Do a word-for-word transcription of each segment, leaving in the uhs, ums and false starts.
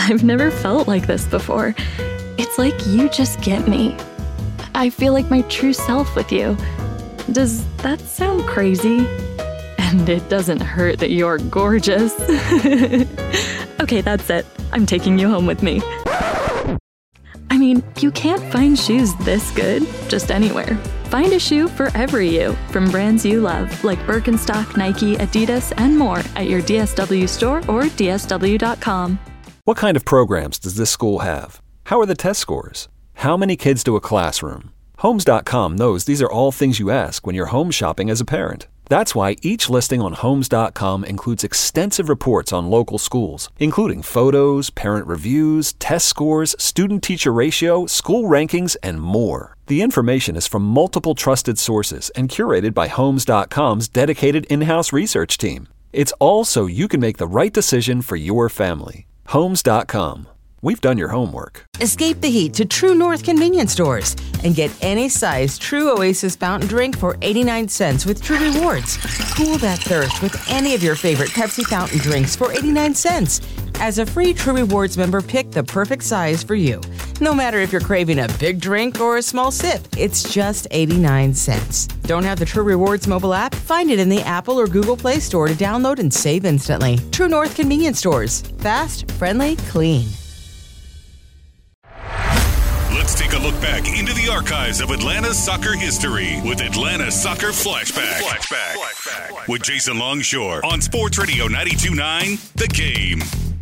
I've never felt like this before. It's like you just get me. I feel like my true self with you. Does that sound crazy? And it doesn't hurt that you're gorgeous. Okay, that's it. I'm taking you home with me. I mean, you can't find shoes this good just anywhere. Find a shoe for every you from brands you love, like Birkenstock, Nike, Adidas, and more at your D S W store or D S W dot com. What kind of programs does this school have? How are the test scores? How many kids do a classroom? Homes dot com knows these are all things you ask when you're home shopping as a parent. That's why each listing on Homes dot com includes extensive reports on local schools, including photos, parent reviews, test scores, student-teacher ratio, school rankings, and more. The information is from multiple trusted sources and curated by Homes dot com's dedicated in-house research team. It's all so you can make the right decision for your family. Homes dot com. We've done your homework. Escape the heat to True North convenience stores and get any size True Oasis fountain drink for eighty-nine cents with True Rewards. Cool that thirst with any of your favorite Pepsi fountain drinks for eighty-nine cents. As a free True Rewards member, pick the perfect size for you. No matter if you're craving a big drink or a small sip, it's just eighty-nine cents. Don't have the True Rewards mobile app? Find it in the Apple or Google Play Store to download and save instantly. True North convenience stores. Fast, friendly, clean. Let's take a look back into the archives of Atlanta soccer history with Atlanta Soccer Flashback. Flashback. Flashback. With Jason Longshore on Sports Radio ninety-two point nine, The Game.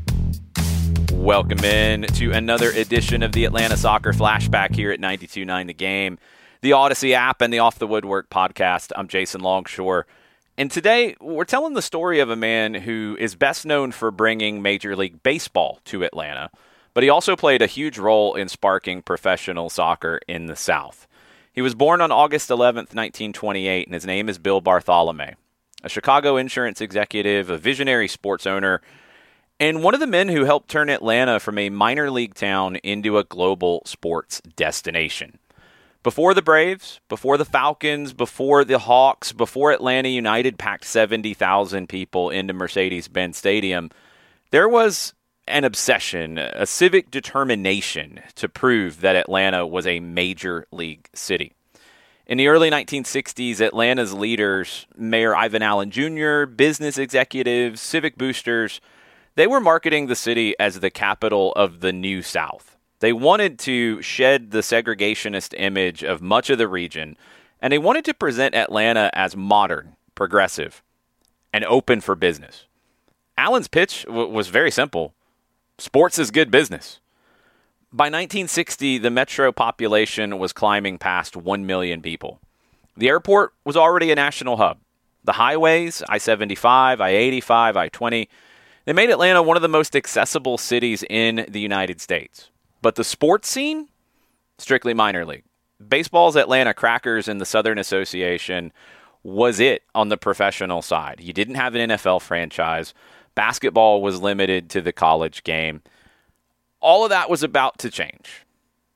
Welcome in to another edition of the Atlanta Soccer Flashback here at ninety-two point nine The Game, the Odyssey app, and the Off the Woodwork podcast. I'm Jason Longshore. And today, we're telling the story of a man who is best known for bringing Major League Baseball to Atlanta, but he also played a huge role in sparking professional soccer in the South. He was born on August eleventh, nineteen twenty-eight, and his name is Bill Bartholomé, a Chicago insurance executive, a visionary sports owner, and one of the men who helped turn Atlanta from a minor league town into a global sports destination. Before the Braves, before the Falcons, before the Hawks, before Atlanta United packed seventy thousand people into Mercedes-Benz Stadium, there was an obsession, a civic determination to prove that Atlanta was a major league city. In the early nineteen sixties, Atlanta's leaders, Mayor Ivan Allen Junior, business executives, civic boosters, they were marketing the city as the capital of the New South. They wanted to shed the segregationist image of much of the region, and they wanted to present Atlanta as modern, progressive, and open for business. Allen's pitch w- was very simple. Sports is good business. By nineteen sixty, the metro population was climbing past one million people. The airport was already a national hub. The highways, I seventy-five, I eighty-five, I twenty, they made Atlanta one of the most accessible cities in the United States. But the sports scene? Strictly minor league. Baseball's Atlanta Crackers in the Southern Association was it on the professional side. You didn't have an N F L franchise. Basketball was limited to the college game. All of that was about to change.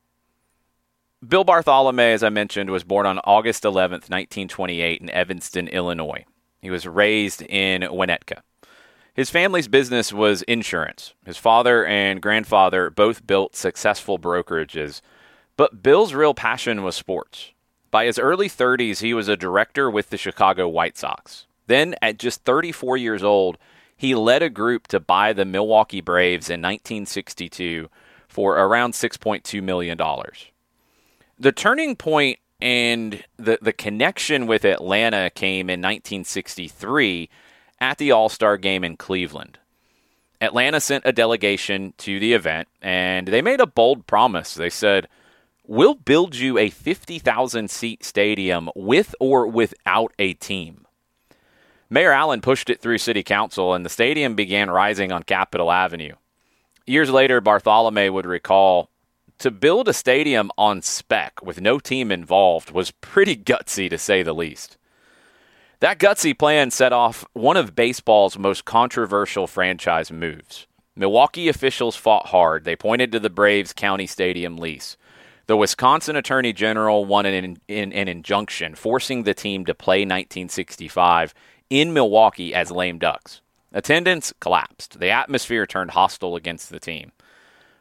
Bill Bartholomé, as I mentioned, was born on August eleventh, nineteen twenty-eight in Evanston, Illinois. He was raised in Winnetka. His family's business was insurance. His father and grandfather both built successful brokerages, but Bill's real passion was sports. By his early thirties, he was a director with the Chicago White Sox. Then, at just thirty-four years old, he led a group to buy the Milwaukee Braves in nineteen sixty-two for around six point two million dollars. The turning point and the, the connection with Atlanta came in nineteen sixty-three at the All-Star Game in Cleveland. Atlanta sent a delegation to the event, and they made a bold promise. They said, "We'll build you a fifty thousand seat stadium with or without a team." Mayor Allen pushed it through city council, and the stadium began rising on Capitol Avenue. Years later, Bartholomé would recall, to build a stadium on spec with no team involved was pretty gutsy, to say the least. That gutsy plan set off one of baseball's most controversial franchise moves. Milwaukee officials fought hard. They pointed to the Braves' county stadium lease. The Wisconsin Attorney General won an, an, an injunction forcing the team to play nineteen sixty-five in Milwaukee as lame ducks. Attendance collapsed. The atmosphere turned hostile against the team.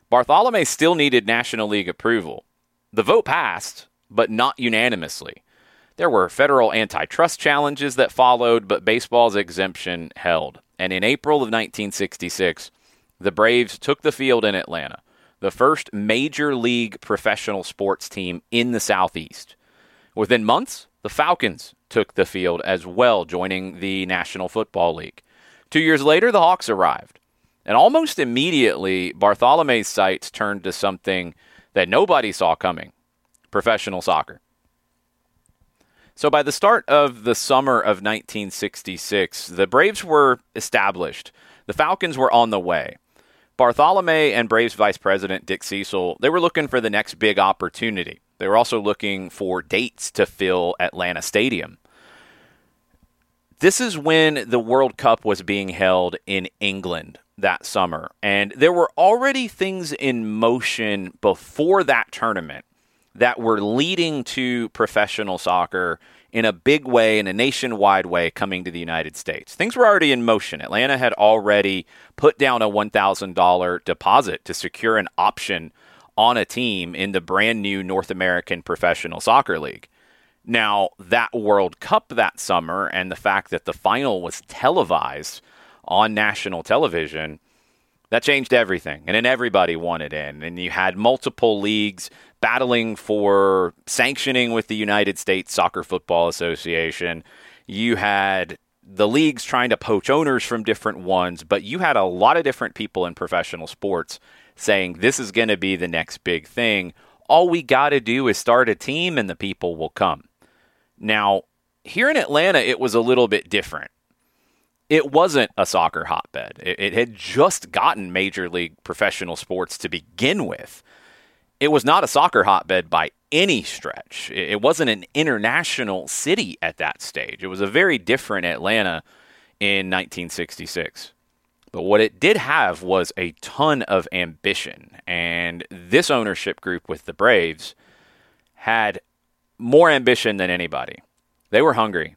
Bartholomew still needed National League approval. The vote passed, but not unanimously. There were federal antitrust challenges that followed, but baseball's exemption held. And in April of nineteen sixty-six, the Braves took the field in Atlanta, the first major league professional sports team in the Southeast. Within months, the Falcons took the field as well, joining the National Football League. Two years later, the Hawks arrived. And almost immediately, Bartholomew's sights turned to something that nobody saw coming: professional soccer. So by the start of the summer of nineteen sixty-six, the Braves were established. The Falcons were on the way. Bartholomew and Braves Vice President Dick Cecil, they were looking for the next big opportunity. They were also looking for dates to fill Atlanta Stadium. This is when the World Cup was being held in England that summer, and there were already things in motion before that tournament that were leading to professional soccer in a big way, in a nationwide way, coming to the United States. Things were already in motion. Atlanta had already put down a one thousand dollars deposit to secure an option on a team in the brand new North American Professional Soccer League. Now, that World Cup that summer and the fact that the final was televised on national television, that changed everything. And then everybody wanted in. And you had multiple leagues battling for sanctioning with the United States Soccer Football Association. You had the leagues trying to poach owners from different ones, but you had a lot of different people in professional sports saying this is going to be the next big thing. All we got to do is start a team and the people will come. Now, here in Atlanta, it was a little bit different. It wasn't a soccer hotbed. It, it had just gotten Major League Professional sports to begin with. It was not a soccer hotbed by any stretch. It, it wasn't an international city at that stage. It was a very different Atlanta in nineteen sixty-six. But what it did have was a ton of ambition. And this ownership group with the Braves had more ambition than anybody. They were hungry.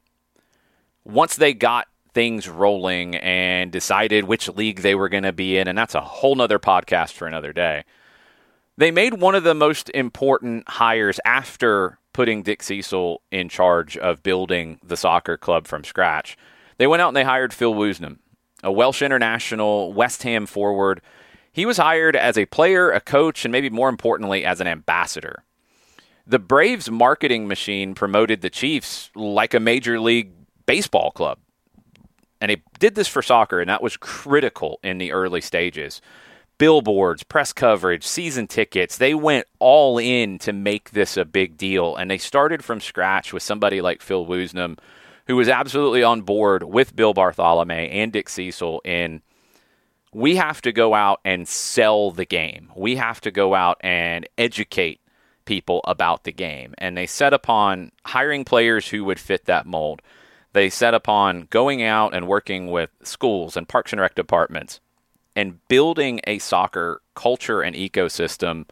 Once they got things rolling and decided which league they were going to be in, and that's a whole nother podcast for another day, they made one of the most important hires after putting Dick Cecil in charge of building the soccer club from scratch. They went out and they hired Phil Woosnam, a Welsh international, West Ham forward. He was hired as a player, a coach, and maybe more importantly, as an ambassador. The Braves marketing machine promoted the Chiefs like a Major League Baseball club. And they did this for soccer, and that was critical in the early stages. Billboards, press coverage, season tickets, they went all in to make this a big deal. And they started from scratch with somebody like Phil Woosnam, who was absolutely on board with Bill Bartholomew and Dick Cecil in, we have to go out and sell the game. We have to go out and educate people about the game. And they set upon hiring players who would fit that mold. They set upon going out and working with schools and parks and rec departments and building a soccer culture and ecosystem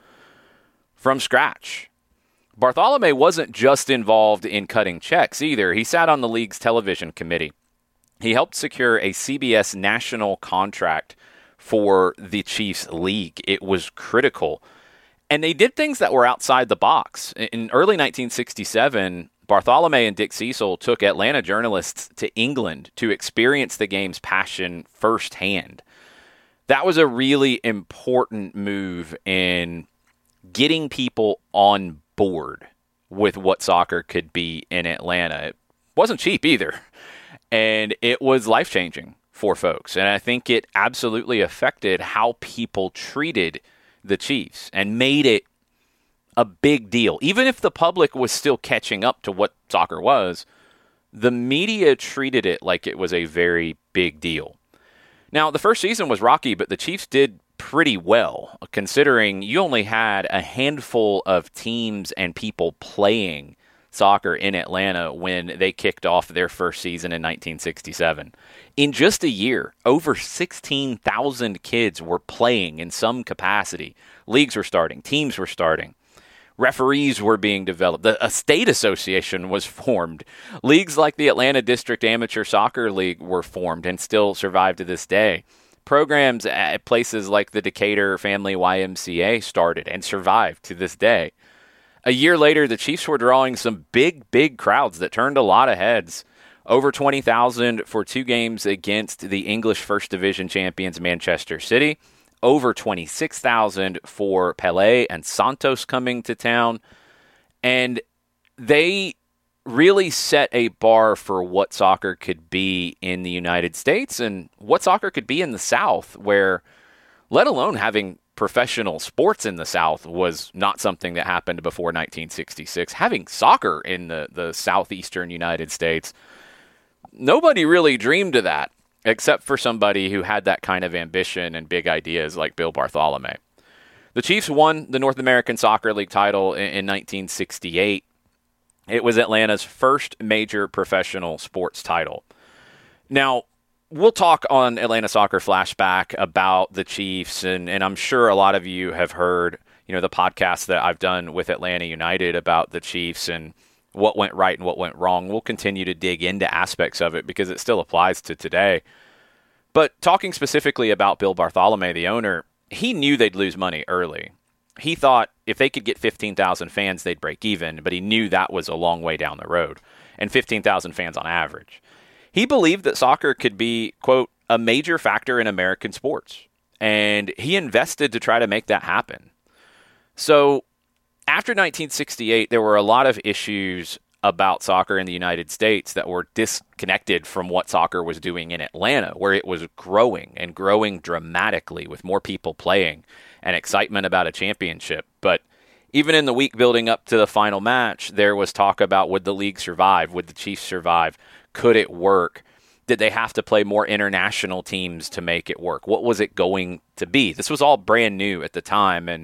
from scratch. Bartholomew wasn't just involved in cutting checks either. He sat on the league's television committee. He helped secure a C B S national contract for the Chiefs League. It was critical. And they did things that were outside the box. In early nineteen sixty-seven, Bartholomew and Dick Cecil took Atlanta journalists to England to experience the game's passion firsthand. That was a really important move in getting people on board with what soccer could be in Atlanta. It wasn't cheap either, and it was life-changing for folks. And I think it absolutely affected how people treated the Chiefs and made it a big deal. Even if the public was still catching up to what soccer was, the media treated it like it was a very big deal. Now, the first season was rocky, but the Chiefs did pretty well, considering you only had a handful of teams and people playing soccer in Atlanta when they kicked off their first season in nineteen sixty-seven. In just a year, over sixteen thousand kids were playing in some capacity. Leagues were starting, teams were starting. Referees were being developed. The, a state association was formed. Leagues like the Atlanta District Amateur Soccer League were formed and still survive to this day. Programs at places like the Decatur Family Y M C A started and survived to this day. A year later, the Chiefs were drawing some big, big crowds that turned a lot of heads. Over twenty thousand for two games against the English First Division champions Manchester City. Over twenty-six thousand for Pelé and Santos coming to town. And they really set a bar for what soccer could be in the United States and what soccer could be in the South, where, let alone having professional sports in the South, was not something that happened before nineteen sixty-six. Having soccer in the, the southeastern United States, nobody really dreamed of that, except for somebody who had that kind of ambition and big ideas like Bill Bartholomew. The Chiefs won the North American Soccer League title in, in nineteen sixty-eight. It was Atlanta's first major professional sports title. Now, we'll talk on Atlanta Soccer Flashback about the Chiefs, and, and I'm sure a lot of you have heard, you know, the podcast that I've done with Atlanta United about the Chiefs and what went right and what went wrong. We'll continue to dig into aspects of it because it still applies to today. But talking specifically about Bill Bartholomew, the owner, he knew they'd lose money early. He thought if they could get fifteen thousand fans, they'd break even, but he knew that was a long way down the road, and fifteen thousand fans on average. He believed that soccer could be, quote, a major factor in American sports, and he invested to try to make that happen. So after nineteen sixty-eight, there were a lot of issues about soccer in the United States that were disconnected from what soccer was doing in Atlanta, where it was growing and growing dramatically with more people playing and excitement about a championship. But even in the week building up to the final match, there was talk about, would the league survive? Would the Chiefs survive? Could it work? Did they have to play more international teams to make it work? What was it going to be? This was all brand new at the time. And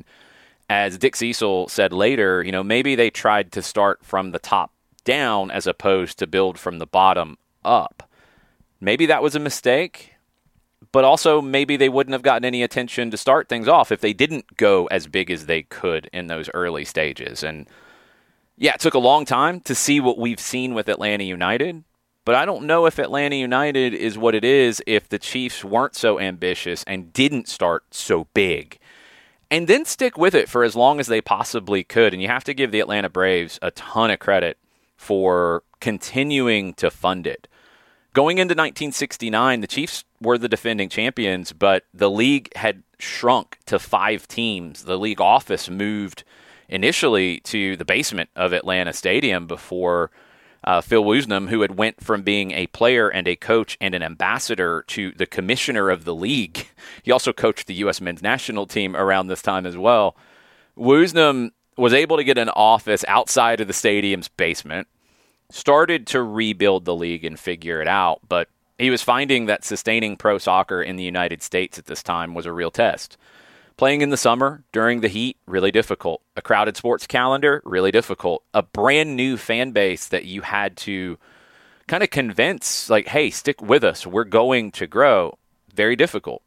as Dick Cecil said later, you know, maybe they tried to start from the top down as opposed to build from the bottom up. Maybe that was a mistake, but also maybe they wouldn't have gotten any attention to start things off if they didn't go as big as they could in those early stages. And yeah, it took a long time to see what we've seen with Atlanta United, but I don't know if Atlanta United is what it is if the Chiefs weren't so ambitious and didn't start so big and then stick with it for as long as they possibly could. And you have to give the Atlanta Braves a ton of credit for continuing to fund it. Going into nineteen sixty-nine, the Chiefs were the defending champions, but the league had shrunk to five teams. The league office moved initially to the basement of Atlanta Stadium before uh, Phil Woosnam, who had went from being a player and a coach and an ambassador to the commissioner of the league. He also coached the U S men's national team around this time as well. Woosnam was able to get an office outside of the stadium's basement, started to rebuild the league and figure it out, but he was finding that sustaining pro soccer in the United States at this time was a real test. Playing in the summer, during the heat, really difficult. A crowded sports calendar, really difficult. A brand new fan base that you had to kind of convince, like, hey, stick with us, we're going to grow. Very difficult.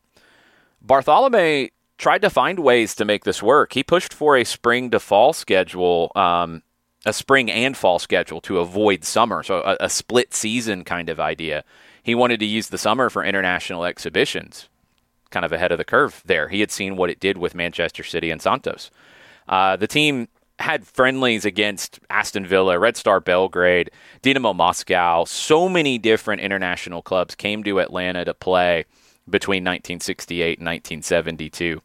Bartholomew tried to find ways to make this work. He pushed for a spring to fall schedule, um, a spring and fall schedule to avoid summer, so a, a split season kind of idea. He wanted to use the summer for international exhibitions, kind of ahead of the curve there. He had seen what it did with Manchester City and Santos. Uh, the team had friendlies against Aston Villa, Red Star Belgrade, Dinamo Moscow. So many different international clubs came to Atlanta to play between nineteen sixty-eight and nineteen seventy-two.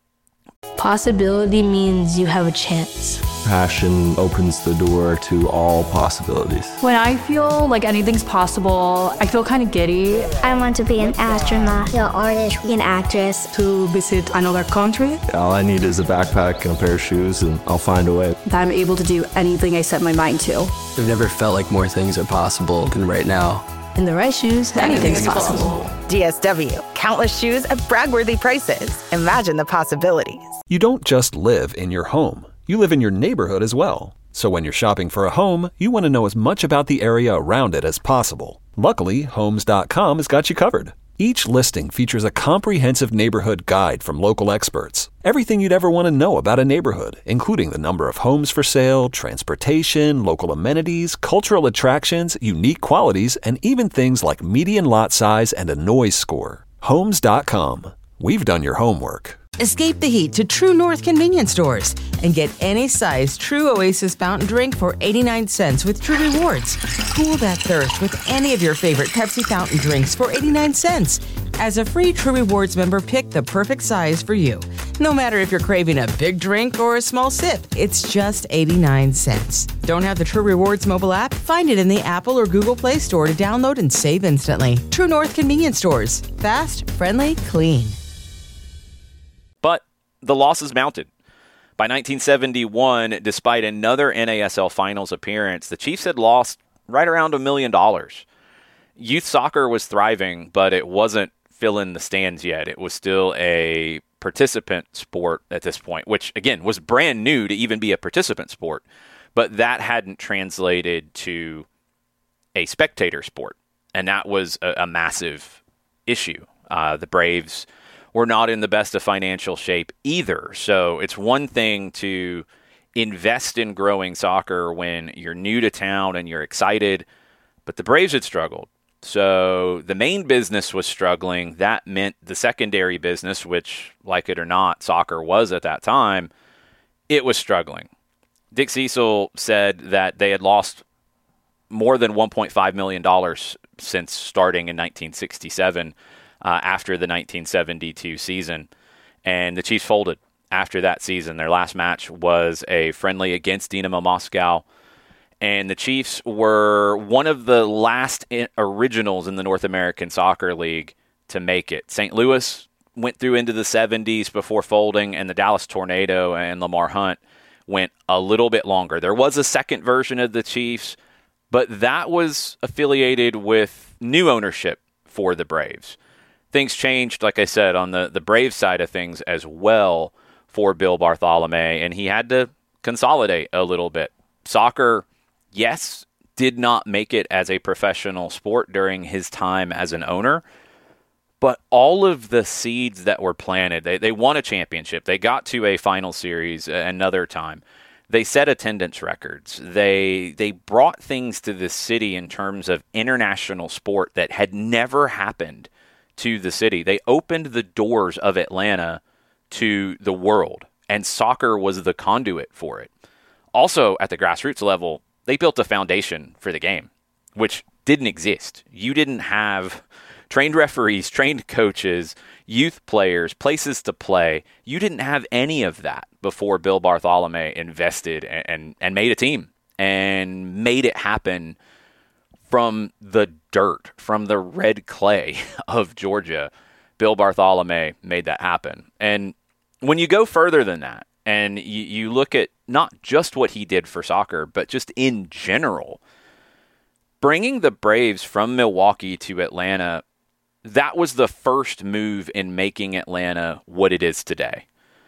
Possibility means you have a chance. Passion opens the door to all possibilities. When I feel like anything's possible, I feel kind of giddy. I want to be an astronaut, an artist, an actress. To visit another country. All I need is a backpack and a pair of shoes, and I'll find a way. That I'm able to do anything I set my mind to. I've never felt like more things are possible than right now. In the right shoes, anything's possible. D S W. Countless shoes at brag-worthy prices. Imagine the possibilities. You don't just live in your home. You live in your neighborhood as well. So when you're shopping for a home, you want to know as much about the area around it as possible. Luckily, Homes dot com has got you covered. Each listing features a comprehensive neighborhood guide from local experts. Everything you'd ever want to know about a neighborhood, including the number of homes for sale, transportation, local amenities, cultural attractions, unique qualities, and even things like median lot size and a noise score. Homes dot com. We've done your homework. Escape the heat to True North convenience stores and get any size True Oasis fountain drink for eighty-nine cents with True Rewards. Cool that thirst with any of your favorite Pepsi fountain drinks for eighty-nine cents. As a free True Rewards member, pick the perfect size for you. No matter if you're craving a big drink or a small sip, it's just eighty-nine cents. Don't have the True Rewards mobile app? Find it in the Apple or Google Play Store to download and save instantly. True North convenience stores. Fast, friendly, clean. But the losses mounted. By nineteen seventy-one, despite another N A S L Finals appearance, the Chiefs had lost right around a million dollars. Youth soccer was thriving, but it wasn't filling the stands yet. It was still a participant sport at this point, which, again, was brand new to even be a participant sport. But that hadn't translated to a spectator sport, and that was a, a massive issue. Uh, the Braves were not in the best of financial shape either. So it's one thing to invest in growing soccer when you're new to town and you're excited, but the Braves had struggled. So the main business was struggling. That meant the secondary business, which, like it or not, soccer was at that time, it was struggling. Dick Cecil said that they had lost more than one point five million dollars since starting in nineteen sixty-seven, uh, after the nineteen seventy-two season. And the Chiefs folded after that season. Their last match was a friendly against Dynamo Moscow. And the Chiefs were one of the last originals in the North American Soccer League to make it. Saint Louis went through into the seventies before folding, and the Dallas Tornado and Lamar Hunt went a little bit longer. There was a second version of the Chiefs, but that was affiliated with new ownership for the Braves. Things changed, like I said, on the, the Braves side of things as well for Bill Bartholomé, and he had to consolidate a little bit. Soccer, yes, did not make it as a professional sport during his time as an owner, but all of the seeds that were planted, they, they won a championship. They got to a final series another time. They set attendance records. They they brought things to the city in terms of international sport that had never happened to the city. They opened the doors of Atlanta to the world, and soccer was the conduit for it. Also, at the grassroots level, they built a foundation for the game, which didn't exist. You didn't have trained referees, trained coaches, youth players, places to play. You didn't have any of that before Bill Bartholomé invested and, and, and made a team and made it happen from the dirt, from the red clay of Georgia. Bill Bartholomé made that happen. And when you go further than that, and you, you look at not just what he did for soccer, but just in general, bringing the Braves from Milwaukee to Atlanta, that was the first move in making Atlanta what it is today.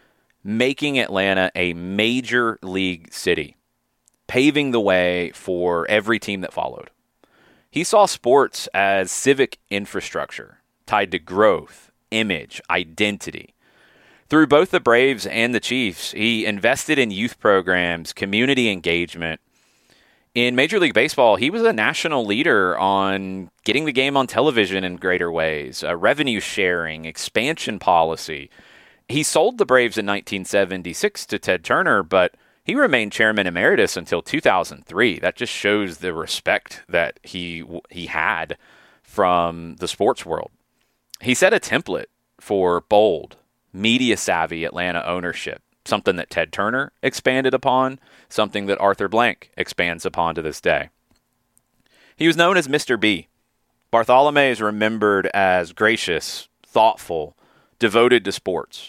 Making Atlanta a major league city, paving the way for every team that followed. He saw sports as civic infrastructure tied to growth, image, identity. Through both the Braves and the Chiefs, he invested in youth programs, community engagement. In Major League Baseball, he was a national leader on getting the game on television in greater ways, uh, revenue sharing, expansion policy. He sold the Braves in nineteen seventy-six to Ted Turner, but he remained chairman emeritus until two thousand three. That just shows the respect that he he had from the sports world. He set a template for bold, media-savvy Atlanta ownership, something that Ted Turner expanded upon, something that Arthur Blank expands upon to this day. He was known as Mister B. Bartholomé is remembered as gracious, thoughtful, devoted to sports.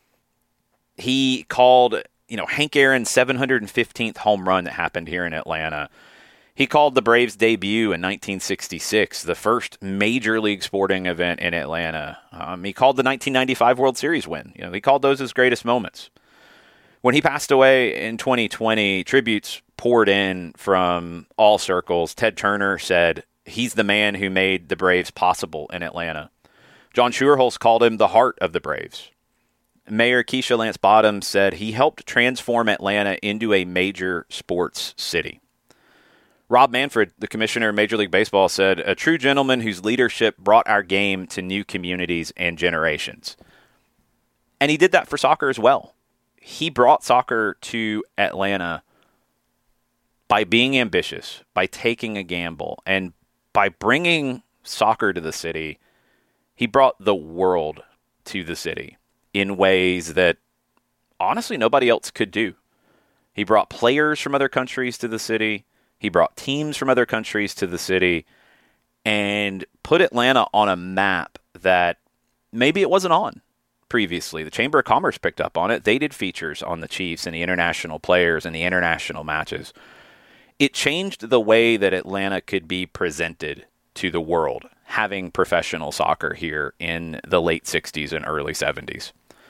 He called, you know, Hank Aaron's seven hundred fifteenth home run that happened here in Atlanta. He called the Braves' debut in nineteen sixty-six the first major league sporting event in Atlanta. Um, he called the nineteen ninety-five World Series win. You know, he called those his greatest moments. When he passed away in twenty twenty, tributes poured in from all circles. Ted Turner said he's the man who made the Braves possible in Atlanta. John Schuerholz called him the heart of the Braves. Mayor Keisha Lance Bottoms said he helped transform Atlanta into a major sports city. Rob Manfred, the commissioner of Major League Baseball, said, "A true gentleman whose leadership brought our game to new communities and generations." And he did that for soccer as well. He brought soccer to Atlanta by being ambitious, by taking a gamble, and by bringing soccer to the city. He brought the world to the city in ways that, honestly, nobody else could do. He brought players from other countries to the city. He brought teams from other countries to the city and put Atlanta on a map that maybe it wasn't on previously. The Chamber of Commerce picked up on it. They did features on the Chiefs and the international players and the international matches. It changed the way that Atlanta could be presented to the world, having professional soccer here in the late sixties and early seventies.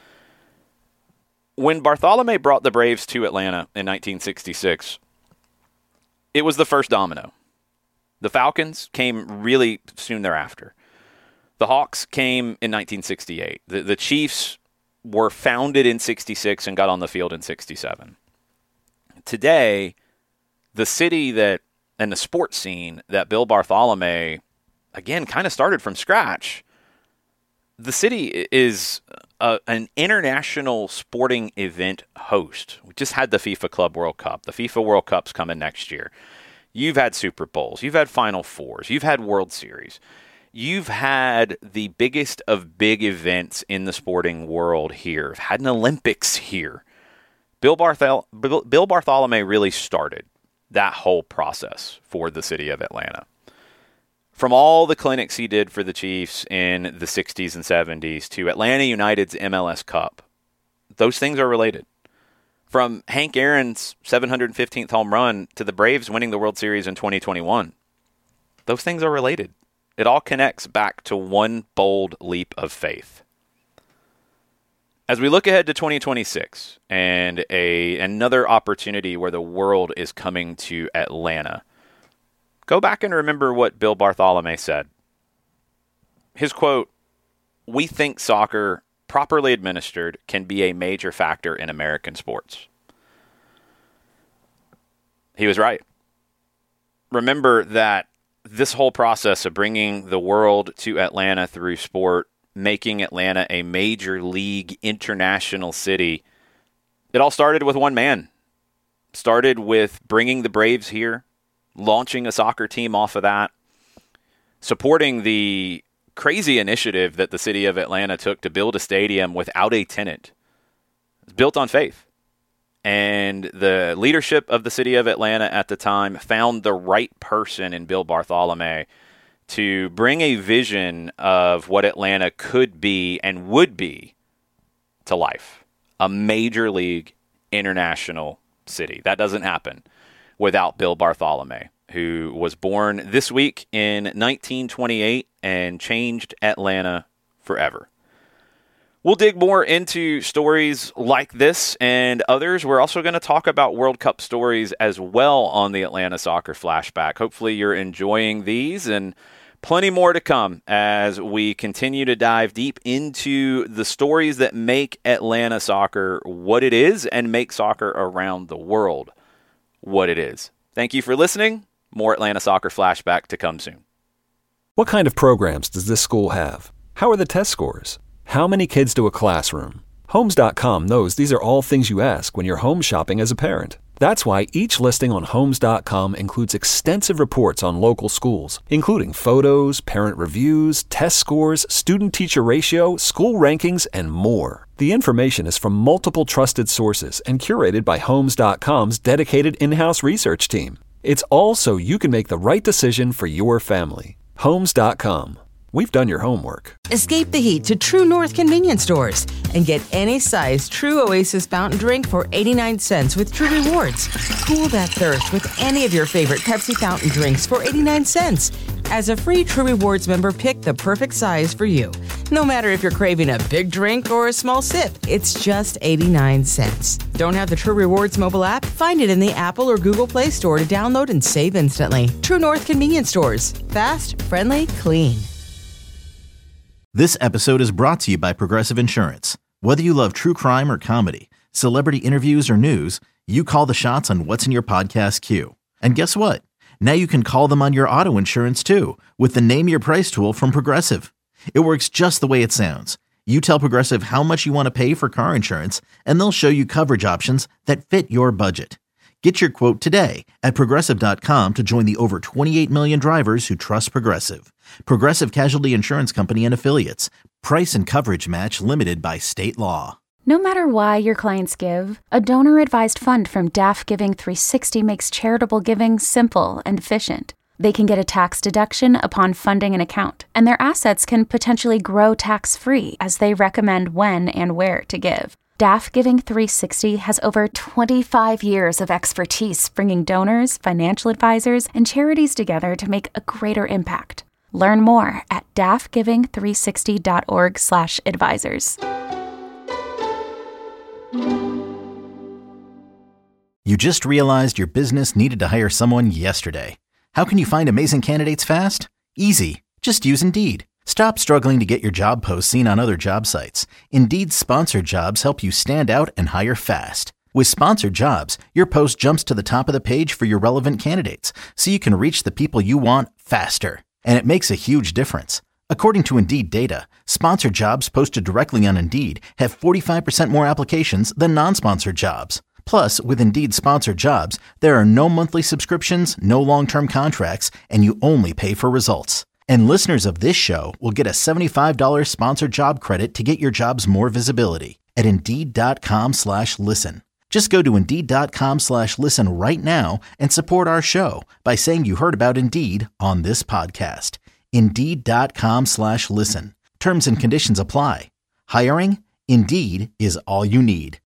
When Bartholomew brought the Braves to Atlanta in nineteen sixty-six, it was the first domino. The Falcons came really soon thereafter. The Hawks came in nineteen sixty-eight. The, the Chiefs were founded in sixty-six and got on the field in sixty-seven. Today, the city that and the sports scene that Bill Bartholomew, again, kind of started from scratch, the city is a, an international sporting event host. We just had the FIFA Club World Cup. The FIFA World Cup's coming next year. You've had Super Bowls. You've had Final Fours. You've had World Series. You've had the biggest of big events in the sporting world here. You've had an Olympics here. Bill, Barthol- Bill Bartholomew really started that whole process for the city of Atlanta. From all the clinics he did for the Chiefs in the sixties and seventies to Atlanta United's M L S Cup, those things are related. From Hank Aaron's seven hundred fifteenth home run to the Braves winning the World Series in twenty twenty-one, those things are related. It all connects back to one bold leap of faith. As we look ahead to twenty twenty-six and a another opportunity where the world is coming to Atlanta, go back and remember what Bill Bartholomew said. His quote, "We think soccer, properly administered, can be a major factor in American sports." He was right. Remember that this whole process of bringing the world to Atlanta through sport, making Atlanta a major league international city, it all started with one man. It started with bringing the Braves here, launching a soccer team off of that, supporting the crazy initiative that the city of Atlanta took to build a stadium without a tenant. It's built on faith. And the leadership of the city of Atlanta at the time found the right person in Bill Bartholomew to bring a vision of what Atlanta could be and would be to life. A major league international city. That doesn't happen without Bill Bartholomew, who was born this week in nineteen twenty-eight and changed Atlanta forever. We'll dig more into stories like this and others. We're also going to talk about World Cup stories as well on the Atlanta Soccer Flashback. Hopefully you're enjoying these, and plenty more to come as we continue to dive deep into the stories that make Atlanta soccer what it is and make soccer around the world what it is. Thank you for listening. More Atlanta Soccer Flashback to come soon. What kind of programs does this school have? How are the test scores? How many kids to a classroom? Homes dot com knows these are all things you ask when you're home shopping as a parent. That's why each listing on Homes dot com includes extensive reports on local schools, including photos, parent reviews, test scores, student-teacher ratio, school rankings, and more. The information is from multiple trusted sources and curated by Homes dot com's dedicated in-house research team. It's all so you can make the right decision for your family. Homes dot com. We've done your homework. Escape the heat to True North convenience stores and get any size True Oasis fountain drink for eighty-nine cents with True Rewards. Cool that thirst with any of your favorite Pepsi fountain drinks for eighty-nine cents. As a free True Rewards member, pick the perfect size for you. No matter if you're craving a big drink or a small sip, it's just eighty-nine cents. Don't have the True Rewards mobile app? Find it in the Apple or Google Play Store to download and save instantly. True North convenience stores. Fast, friendly, clean. This episode is brought to you by Progressive Insurance. Whether you love true crime or comedy, celebrity interviews or news, you call the shots on what's in your podcast queue. And guess what? Now you can call them on your auto insurance too with the Name Your Price tool from Progressive. It works just the way it sounds. You tell Progressive how much you want to pay for car insurance, and they'll show you coverage options that fit your budget. Get your quote today at Progressive dot com to join the over twenty-eight million drivers who trust Progressive. Progressive Casualty Insurance Company and Affiliates. Price and coverage match limited by state law. No matter why your clients give, a donor-advised fund from D A F Giving three sixty makes charitable giving simple and efficient. They can get a tax deduction upon funding an account, and their assets can potentially grow tax-free as they recommend when and where to give. D A F Giving three sixty has over twenty-five years of expertise bringing donors, financial advisors, and charities together to make a greater impact. Learn more at D A F giving three sixty dot org slash advisors. You just realized your business needed to hire someone yesterday. How can you find amazing candidates fast? Easy. Just use Indeed. Stop struggling to get your job posts seen on other job sites. Indeed's sponsored jobs help you stand out and hire fast. With sponsored jobs, your post jumps to the top of the page for your relevant candidates, so you can reach the people you want faster. And it makes a huge difference. According to Indeed data, sponsored jobs posted directly on Indeed have forty-five percent more applications than non-sponsored jobs. Plus, with Indeed sponsored jobs, there are no monthly subscriptions, no long-term contracts, and you only pay for results. And listeners of this show will get a seventy-five dollars sponsored job credit to get your jobs more visibility at Indeed.com slash listen. Just go to Indeed.com slash listen right now and support our show by saying you heard about Indeed on this podcast. Indeed.com slash listen. Terms and conditions apply. Hiring? Indeed is all you need.